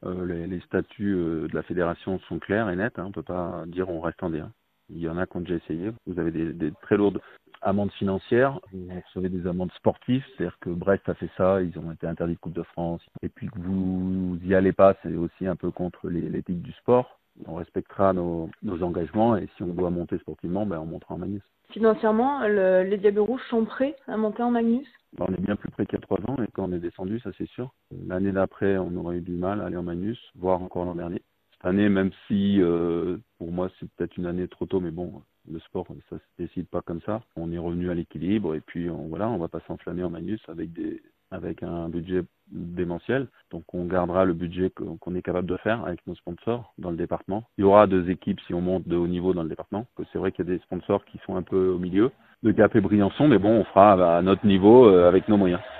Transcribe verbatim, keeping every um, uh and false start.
Euh, les, les statuts euh, de la fédération sont clairs et nets. Hein, on ne peut pas dire on reste en D un. Il y en a qui ont déjà essayé. Vous avez des, des très lourdes amendes financières. Vous recevez des amendes sportives. C'est-à-dire que Brest a fait ça. Ils ont été interdits de Coupe de France. Et puis que vous y allez pas, c'est aussi un peu contre les- l'éthique du sport. On respectera nos, nos engagements et si on doit monter sportivement, ben on montera en Magnus. Financièrement, le- les Diables Rouges sont prêts à monter en Magnus? Ben, on est bien plus près qu'il y a trois ans et quand on est descendu, ça c'est sûr. L'année d'après, on aurait eu du mal à aller en Magnus, voire encore l'an dernier. Cette année, même si euh, pour moi c'est peut-être une année trop tôt, mais bon, le sport ça se décide pas comme ça. On est revenu à l'équilibre et puis on, voilà, on va pas s'enflammer en Magnus avec des avec un budget démentiel. Donc on gardera le budget qu'on qu'on est capable de faire avec nos sponsors dans le département. Il y aura deux équipes si on monte de haut niveau dans le département. C'est vrai qu'il y a des sponsors qui sont un peu au milieu de Gap et Briançon, mais bon, on fera à notre niveau euh, avec nos moyens.